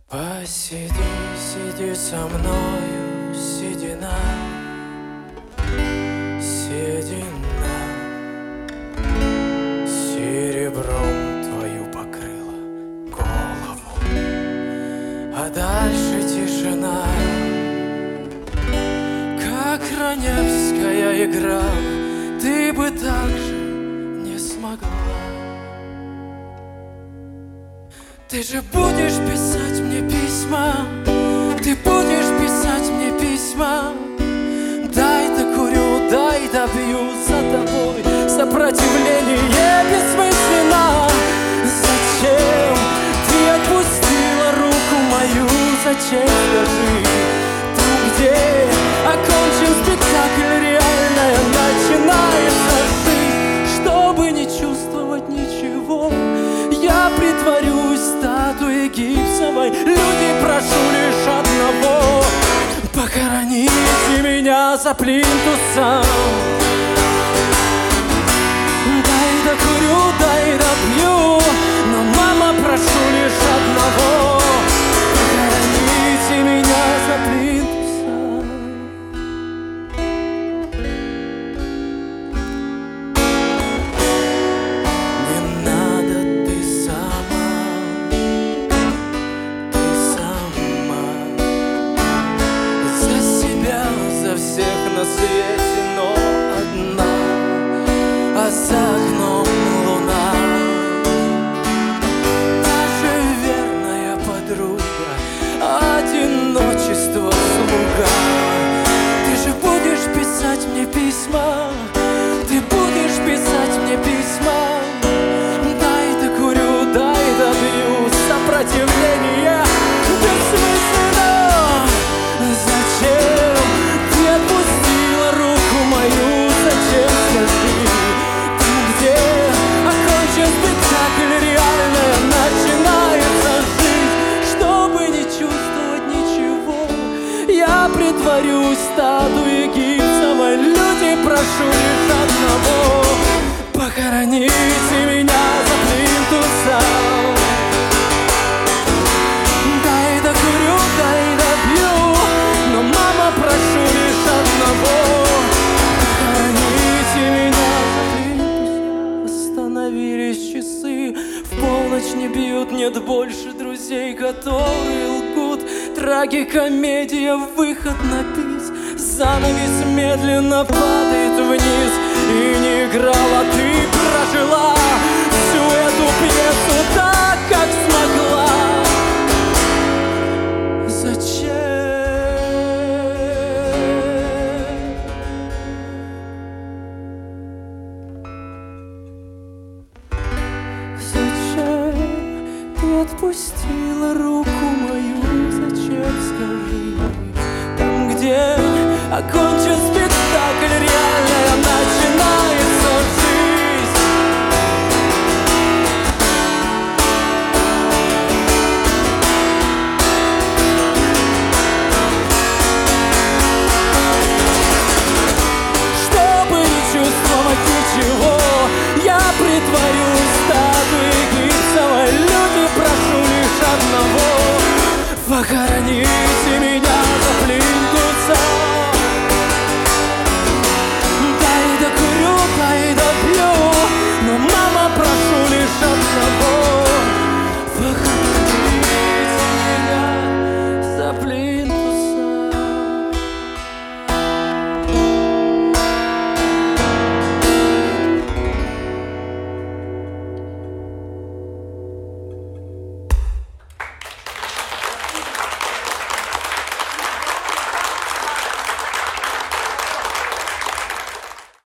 Посиди, сиди со мною, седина, седина, серебром твою покрыла голову, а дальше тишина, как раневская игра, ты бы так же не смогла. Ты же будешь писать мне письма, ты будешь писать мне письма. Дай докурю, дай добью за тобой. Сопротивление бессмысленно. Зачем ты отпустила руку мою? Зачем, скажи? Там, где окончен спектакль, реальная начинается жизнь. Чтобы не чувствовать ничего, я притворюсь статуей гипсовой. Люди, прошу лишь одного: похороните меня за плинтусом. Дай докурю, дай допью, но, мама, прошу лишь одного: похороните меня за плинтусом. На свете, но одна, а за окном луна. Наша верная подруга, одиночество слуга. Ты же будешь писать мне письма, ты будешь писать мне письма. Дай докурю, дай добью, сопротивление бессмысленно. Зачем ты отпустила руку мою? Зачем, скажи? Там, где окончен спектакль, реальная начинается жизнь. Чтобы не чувствовать ничего, я притворюсь статуей гипсовой. Люди, прошу лишь одного: похороните меня за плинтусом. Дай докурю, дай добью, но, мама, прошу лишь одного: похороните меня за плинтусом. Остановились часы, в полночь не бьют, нет больше друзей, которые лгут. Трагикомедия, выход на бис, занавес медленно падает вниз. И не играла, ты прожила всю эту пьесу так, как смогла. Зачем? Зачем ты отпустила руку мою? Зачем, скажи? Там, где окончен спектакль, реальная начинается